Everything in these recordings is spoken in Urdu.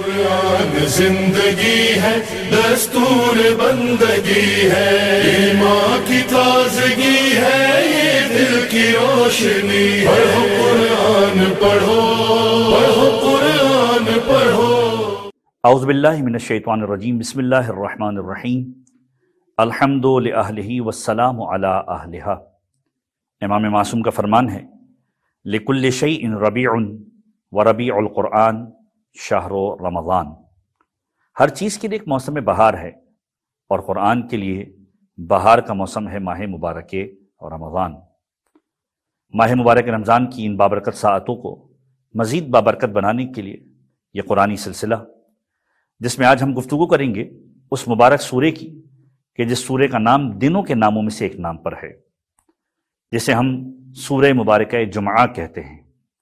قرآن زندگی ہے، دستور بندگی ہے، ایمان کی تازگی ہے، یہ دل کی روشنی ہے۔ پڑھو قرآن پڑھو، پڑھو قرآن پڑھو۔ اعوذ باللہ من الشیطان الرجیم، بسم اللہ الرحمن الرحیم، الحمد لأہلہ والسلام علی اہلہا۔ امام معصوم کا فرمان ہے، لکل شیء ربیع وربیع القرآن شہر رمضان۔ ہر چیز کے لیے ایک موسم بہار ہے، اور قرآن کے لیے بہار کا موسم ہے ماہ مبارک رمضان۔ ماہ مبارک رمضان کی ان بابرکت ساعتوں کو مزید بابرکت بنانے کے لیے یہ قرآنی سلسلہ، جس میں آج ہم گفتگو کریں گے اس مبارک سورے کی کہ جس سورے کا نام دنوں کے ناموں میں سے ایک نام پر ہے، جسے ہم سورہ مبارکہ جمعہ کہتے ہیں۔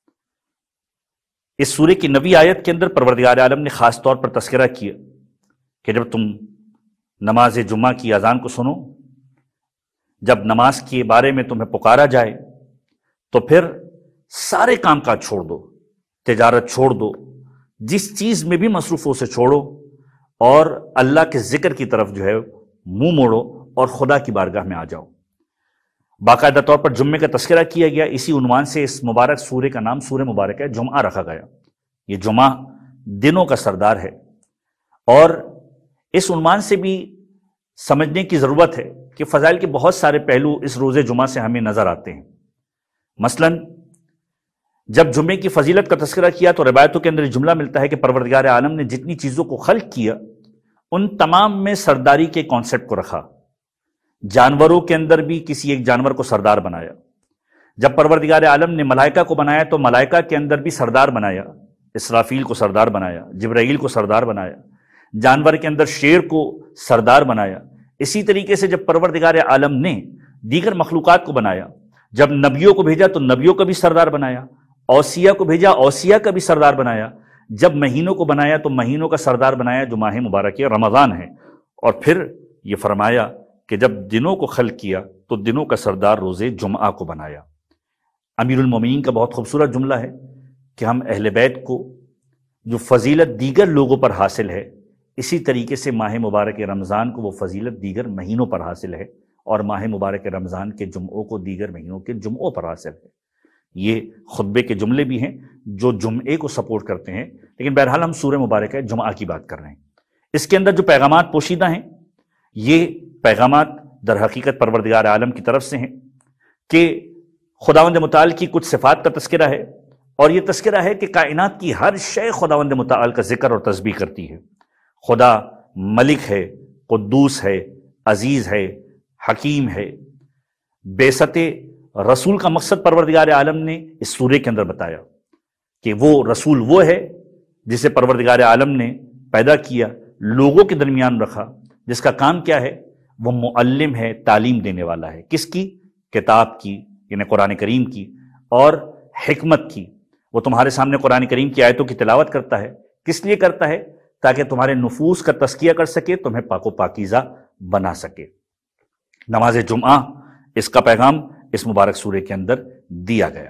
اس سورے کی 90 آیت کے اندر پروردگار عالم نے خاص طور پر تذکرہ کیا کہ جب تم نماز جمعہ کی اذان کو سنو، جب نماز کے بارے میں تمہیں پکارا جائے تو پھر سارے کام کاج چھوڑ دو، تجارت چھوڑ دو، جس چیز میں بھی مصروف ہو اسے چھوڑو، اور اللہ کے ذکر کی طرف جو ہے منہ موڑو اور خدا کی بارگاہ میں آ جاؤ۔ باقاعدہ طور پر جمعے کا تذکرہ کیا گیا، اسی عنوان سے اس مبارک سورے کا نام سورہ مبارک جمعہ رکھا گیا۔ یہ جمعہ دنوں کا سردار ہے، اور اس عنوان سے بھی سمجھنے کی ضرورت ہے کہ فضائل کے بہت سارے پہلو اس روز جمعہ سے ہمیں نظر آتے ہیں۔ مثلا جب جمعے کی فضیلت کا تذکرہ کیا تو روایتوں کے اندر جملہ ملتا ہے کہ پروردگار عالم نے جتنی چیزوں کو خلق کیا ان تمام میں سرداری کے کانسیپٹ کو رکھا۔ جانوروں کے اندر بھی کسی ایک جانور کو سردار بنایا۔ جب پروردگار عالم نے ملائکہ کو بنایا تو ملائکہ کے اندر بھی سردار بنایا، اسرافیل کو سردار بنایا، جبرائیل کو سردار بنایا، جانور کے اندر شیر کو سردار بنایا۔ اسی طریقے سے جب پروردگار عالم نے دیگر مخلوقات کو بنایا، جب نبیوں کو بھیجا تو نبیوں کا بھی سردار بنایا، اوصیاء کو بھیجا اوصیاء کا بھی سردار بنایا، جب مہینوں کو بنایا تو مہینوں کا سردار بنایا جو ماہ مبارک رمضان ہے، اور پھر یہ فرمایا کہ جب دنوں کو خلق کیا تو دنوں کا سردار روز جمعہ کو بنایا۔ امیر المومنین کا بہت خوبصورت جملہ ہے کہ ہم اہل بیت کو جو فضیلت دیگر لوگوں پر حاصل ہے، اسی طریقے سے ماہ مبارک رمضان کو وہ فضیلت دیگر مہینوں پر حاصل ہے، اور ماہ مبارک رمضان کے جمعوں کو دیگر مہینوں کے جمعوں پر حاصل ہے۔ یہ خطبے کے جملے بھی ہیں جو جمعے کو سپورٹ کرتے ہیں، لیکن بہرحال ہم سورہ مبارکہ جمعہ کی بات کر رہے ہیں۔ اس کے اندر جو پیغامات پوشیدہ ہیں، یہ پیغامات در حقیقت پروردگار عالم کی طرف سے ہیں کہ خداوند متعال کی کچھ صفات کا تذکرہ ہے، اور یہ تذکرہ ہے کہ کائنات کی ہر شے خداوند متعال کا ذکر اور تسبیح کرتی ہے۔ خدا ملک ہے، قدوس ہے، عزیز ہے، حکیم ہے۔ بعثت رسول کا مقصد پروردگار عالم نے اس سورے کے اندر بتایا کہ وہ رسول وہ ہے جسے پروردگار عالم نے پیدا کیا، لوگوں کے درمیان رکھا، جس کا کام کیا ہے؟ وہ معلم ہے، تعلیم دینے والا ہے۔ کس کی؟ کتاب کی، یعنی قرآن کریم کی، اور حکمت کی۔ وہ تمہارے سامنے قرآن کریم کی آیتوں کی تلاوت کرتا ہے۔ کس لیے کرتا ہے؟ تاکہ تمہارے نفوس کا تزکیہ کر سکے، تمہیں پاک و پاکیزہ بنا سکے۔ نماز جمعہ، اس کا پیغام اس مبارک سورے کے اندر دیا گیا۔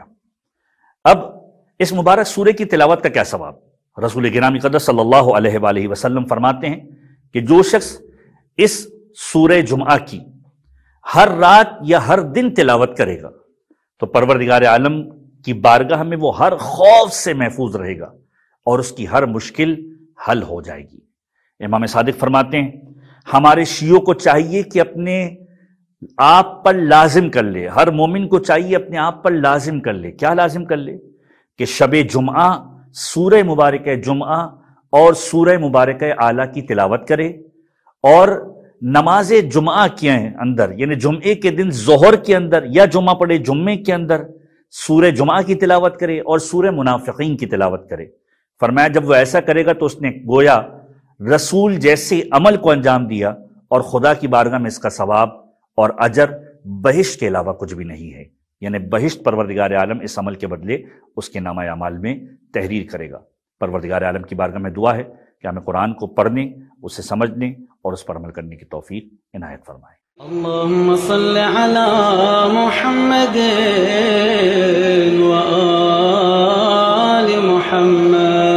اب اس مبارک سورے کی تلاوت کا کیا ثواب؟ رسول گرامی قدس صلی اللہ علیہ وآلہ وسلم فرماتے ہیں کہ جو شخص اس سورہ جمعہ کی ہر رات یا ہر دن تلاوت کرے گا تو پروردگار عالم کی بارگاہ میں وہ ہر خوف سے محفوظ رہے گا، اور اس کی ہر مشکل حل ہو جائے گی۔ امام صادق فرماتے ہیں ہمارے شیعوں کو چاہیے کہ اپنے آپ پر لازم کر لے، ہر مومن کو چاہیے اپنے آپ پر لازم کر لے۔ کیا لازم کر لے؟ کہ شب جمعہ سورہ مبارکہ جمعہ اور سورہ مبارکہ اعلیٰ کی تلاوت کرے، اور نماز جمعہ کے اندر یعنی جمعے کے دن ظہر کے اندر یا جمعہ پڑھے جمعے کے اندر سورہ جمعہ کی تلاوت کرے اور سورہ منافقین کی تلاوت کرے۔ فرمایا جب وہ ایسا کرے گا تو اس نے گویا رسول جیسے عمل کو انجام دیا، اور خدا کی بارگاہ میں اس کا ثواب اور اجر بہشت کے علاوہ کچھ بھی نہیں ہے، یعنی بہشت پروردگار عالم اس عمل کے بدلے اس کے نامہ اعمال میں تحریر کرے گا۔ پروردگار عالم کی بارگاہ میں دعا ہے کہ ہمیں قرآن کو پڑھنے، اسے سمجھنے اور اس پر عمل کرنے کی توفیق عنایت فرمائے۔ اللهم صل على محمد وآل محمد۔